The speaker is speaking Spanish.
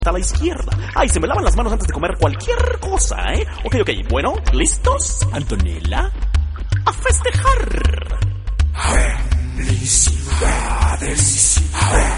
a la izquierda. Ay, se me lavan las manos antes de comer cualquier cosa, ¿eh? Ok, bueno, ¿listos? Antonella, a festejar. Felicidades.